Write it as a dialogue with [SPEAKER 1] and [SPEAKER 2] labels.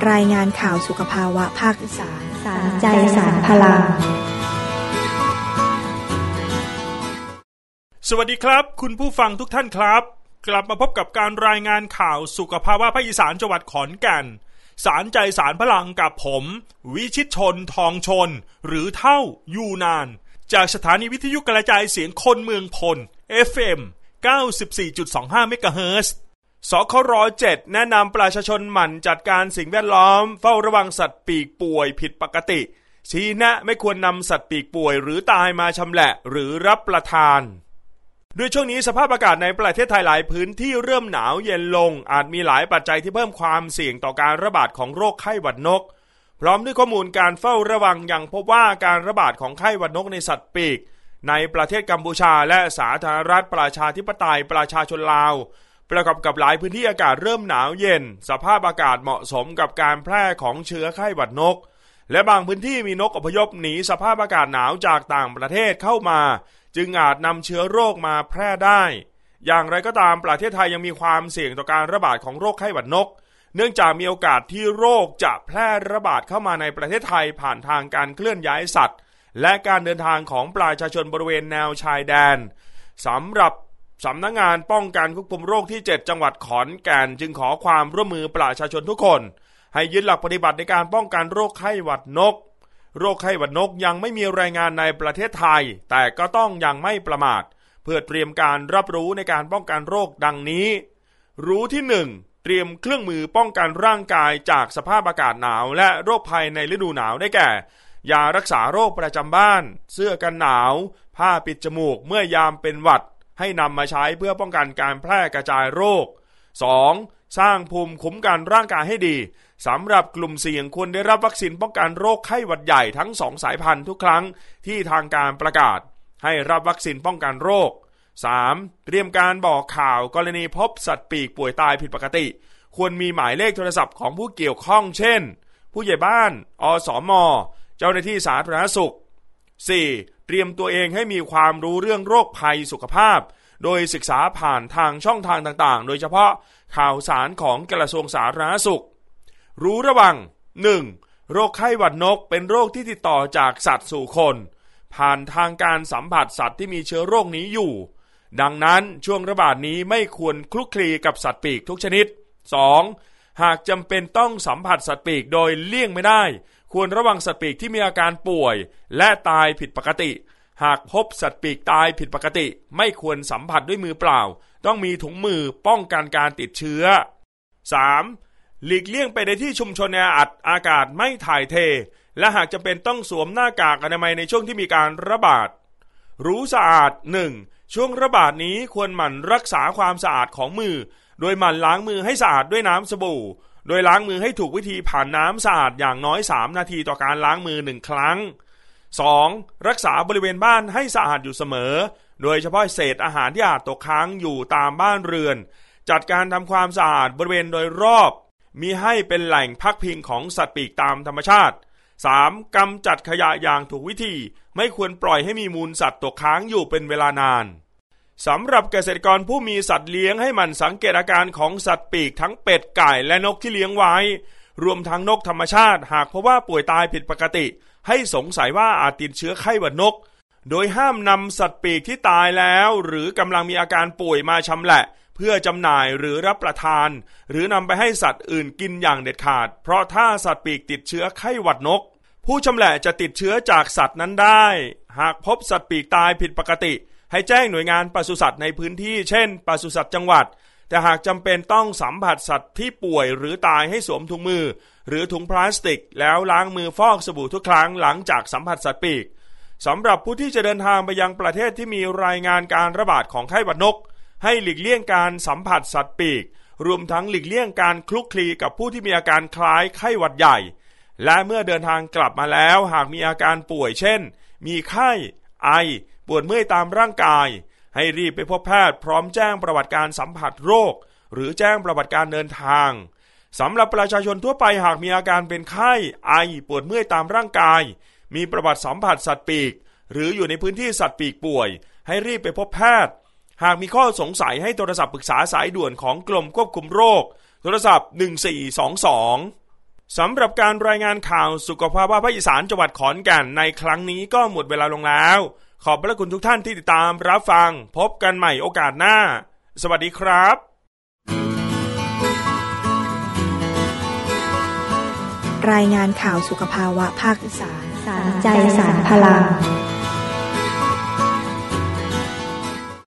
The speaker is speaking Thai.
[SPEAKER 1] รายงานข่าวสุขภาวะภาคอีสานสารใจสารพลัง
[SPEAKER 2] สวัสดีครับคุณผู้ฟังทุกท่านครับกลับมาพบกับการรายงานข่าวสุขภาวะภาคอีสานจังหวัดขอนแก่นสารใจสารพลังกับผมวิชิตชนทองชนหรือเท่ายูนานจากสถานีวิทยุกระจายเสียงคนเมืองพล FM 94.25 เมกะเฮิรตซ์สคร.7 แนะนำประชาชนหมั่นจัดการสิ่งแวดล้อมเฝ้าระวังสัตว์ปีกป่วยผิดปกติชี้แนะไม่ควรนำสัตว์ปีกป่วยหรือตายมาชำแหละหรือรับประทานด้วยช่วงนี้สภาพอากาศในประเทศไทยหลายพื้นที่เริ่มหนาวเย็นลงอาจมีหลายปัจจัยที่เพิ่มความเสี่ยงต่อการระบาดของโรคไข้หวัดนกพร้อมด้วยข้อมูลการเฝ้าระวังยังพบว่าการระบาดของไข้หวัดนกในสัตว์ปีกในประเทศกัมพูชาและสาธารณรัฐประชาธิปไตยประชาชนลาวประกอบกับหลายพื้นที่อากาศเริ่มหนาวเย็นสภาพอากาศเหมาะสมกับการแพร่ของเชื้อไข้หวัดนกและบางพื้นที่มีนกอพยพหนีสภาพอากาศหนาวจากต่างประเทศเข้ามาจึงอาจนำเชื้อโรคมาแพร่ได้อย่างไรก็ตามประเทศไทยยังมีความเสี่ยงต่อการระบาดของโรคไข้หวัดนกเนื่องจากมีโอกาสที่โรคจะแพร่ระบาดเข้ามาในประเทศไทยผ่านทางการเคลื่อนย้ายสัตว์และการเดินทางของประชาชนบริเวณแนวชายแดนสำหรับสำนักงานป้องกันควบคุมโรคที่7จังหวัดขอนแก่นจึงขอความร่วมมือประชาชนทุกคนให้ยึดหลักปฏิบัติในการป้องกันโรคไข้หวัดนกโรคไข้หวัดนกยังไม่มีรายงานในประเทศไทยแต่ก็ต้องยังไม่ประมาทเพื่อเตรียมการรับรู้ในการป้องกันโรคดังนี้รู้ที่1เตรียมเครื่องมือป้องกันร่างกายจากสภาพอากาศหนาวและโรคภัยในฤดูหนาวได้แก่ยารักษาโรคประจำบ้านเสื้อกันหนาวผ้าปิดจมูกเมื่อยามเป็นหวัดให้นำมาใช้เพื่อป้องกันการแพร่กระจายโรค 2. สร้างภูมิคุ้มกันร่างกายให้ดีสำหรับกลุ่มเสี่ยงควรได้รับวัคซีนป้องกันโรคไข้หวัดใหญ่ทั้ง2สายพันธุ์ทุกครั้งที่ทางการประกาศให้รับวัคซีนป้องกันโรค 3. เตรียมการบอกข่าวกรณีพบสัตว์ปีกป่วยตายผิดปกติควรมีหมายเลขโทรศัพท์ของผู้เกี่ยวข้องเช่นผู้ใหญ่บ้านอสม.เจ้าหน้าที่สาธารณสุข 4. เตรียมตัวเองให้มีความรู้เรื่องโรคภัยสุขภาพโดยศึกษาผ่านทางช่องทางต่างๆโดยเฉพาะข่าวสารของกระทรวงสาธารณสุขรู้ระวัง 1. โรคไข้หวัดนกเป็นโรคที่ติดต่อจากสัตว์สู่คนผ่านทางการสัมผัสสัตว์ที่มีเชื้อโรคนี้อยู่ดังนั้นช่วงระบาดนี้ไม่ควรคลุกคลีกับสัตว์ปีกทุกชนิด 2. หากจำเป็นต้องสัมผัสสัตว์ปีกโดยเลี่ยงไม่ได้ควรระวังสัตว์ปีกที่มีอาการป่วยและตายผิดปกติหากพบสัตว์ปีกตายผิดปกติไม่ควรสัมผัสด้วยมือเปล่าต้องมีถุงมือป้องกันการติดเชื้อ 3. หลีกเลี่ยงไปในที่ชุมชนแออัดอากาศไม่ถ่ายเทและหากจำเป็นต้องสวมหน้ากากอนามัยในช่วงที่มีการระบาดรู้สะอาด 1. ช่วงระบาดนี้ควรหมั่นรักษาความสะอาดของมือโดยหมั่นล้างมือให้สะอาดด้วยน้ำสบู่โดยล้างมือให้ถูกวิธีผ่านน้ำสะอาดอย่างน้อย3นาทีต่อการล้างมือ1ครั้ง 2. รักษาบริเวณบ้านให้สะอาดอยู่เสมอโดยเฉพาะเศษอาหารที่อาจตกค้างอยู่ตามบ้านเรือนจัดการทำความสะอาดบริเวณโดยรอบมิให้เป็นแหล่งพักพิงของสัตว์ปีกตามธรรมชาติ 3. กำจัดขยะอย่างถูกวิธีไม่ควรปล่อยให้มีมูลสัตว์ตกค้างอยู่เป็นเวลานานสำหรับเกษตรกรผู้มีสัตว์เลี้ยงให้หมั่นสังเกตอาการของสัตว์ปีกทั้งเป็ดไก่และนกที่เลี้ยงไว้รวมทั้งนกธรรมชาติหากพบว่าป่วยตายผิดปกติให้สงสัยว่าอาจติดเชื้อไข้หวัดนกโดยห้ามนำสัตว์ปีกที่ตายแล้วหรือกำลังมีอาการป่วยมาชำแหละเพื่อจำหน่ายหรือรับประทานหรือนำไปให้สัตว์อื่นกินอย่างเด็ดขาดเพราะถ้าสัตว์ปีกติดเชื้อไข้หวัดนกผู้ชำแหละจะติดเชื้อจากสัตว์นั้นได้หากพบสัตว์ปีกตายผิดปกติให้แจ้งหน่วยงานปศุสัตว์ในพื้นที่เช่นปศุสัตว์จังหวัดแต่หากจำเป็นต้องสัมผัสสัตว์ที่ป่วยหรือตายให้สวมถุงมือหรือถุงพลาสติกแล้วล้างมือฟอกสบู่ทุกครั้งหลังจากสัมผัสสัตว์ปีกสำหรับผู้ที่จะเดินทางไปยังประเทศที่มีรายงานการระบาดของไข้หวัดนกให้หลีกเลี่ยงการสัมผัสสัตว์ปีกรวมทั้งหลีกเลี่ยงการคลุกคลีกับผู้ที่มีอาการคล้ายไข้หวัดใหญ่และเมื่อเดินทางกลับมาแล้วหากมีอาการป่วยเช่นมีไข้ไอปวดเมื่อยตามร่างกายให้รีบไปพบแพทย์พร้อมแจ้งประวัติการสัมผัสโรคหรือแจ้งประวัติการเดินทางสำหรับประชาชนทั่วไปหากมีอาการเป็นไข้ไอปวดเมื่อยตามร่างกายมีประวัติสัมผัสสัตว์ปีกหรืออยู่ในพื้นที่สัตว์ปีกป่วยให้รีบไปพบแพทย์หากมีข้อสงสัยให้โทรศัพท์ปรึกษาสายด่วนของกรมควบคุมโรคโทรศัพท์1422 สำหรับการรายงานข่าวสุขภาพภาคอีสานจังหวัดขอนแก่นในครั้งนี้ก็หมดเวลาลงแล้วขอบพระคุณทุกท่านที่ติดตามรับฟังพบกันใหม่โอกาสหน้าสวัสดีครับ
[SPEAKER 1] รายงานข่าวสุขภาวะภาคอีสานสารใจสารพลัง